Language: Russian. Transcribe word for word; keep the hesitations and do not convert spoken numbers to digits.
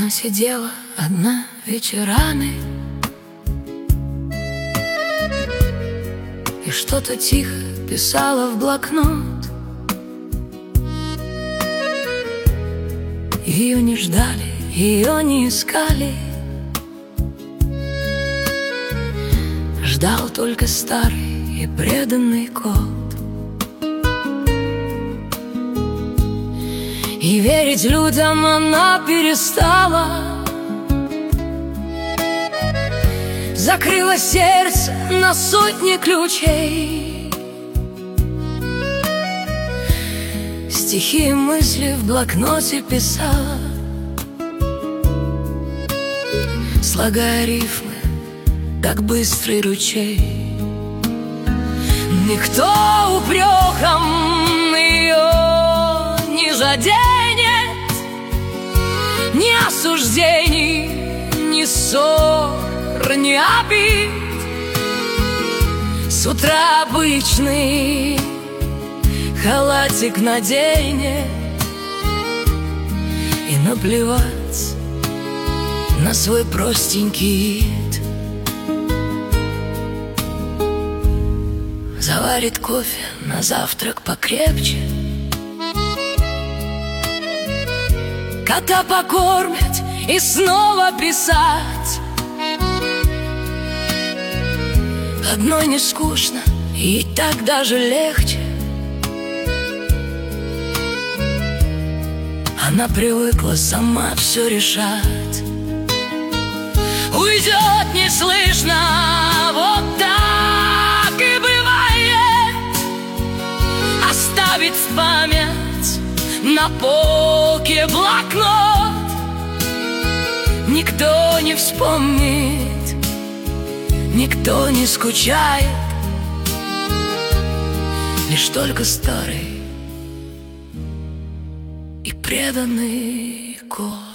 Она сидела одна вечерами и что-то тихо писала в блокнот. Ее не ждали, ее не искали, ждал только старый и преданный кот. И верить людям она перестала, закрыла сердце на сотни ключей. Стихи и мысли в блокноте писала, слагая рифмы, как быстрый ручей. Никто упреком ее не заденет, ни осуждений, ни ссор, ни обид. С утра обычный халатик наденет, и наплевать на свой простенький вид. Заварит кофе на завтрак покрепче, кота покормить и снова писать. Одной не скучно, и так даже легче. Она привыкла сама все решать. Уйдет неслышно, вот так и бывает. Оставит память на полке блокнот. Никто не вспомнит, никто не скучает, лишь только старый и преданный кот.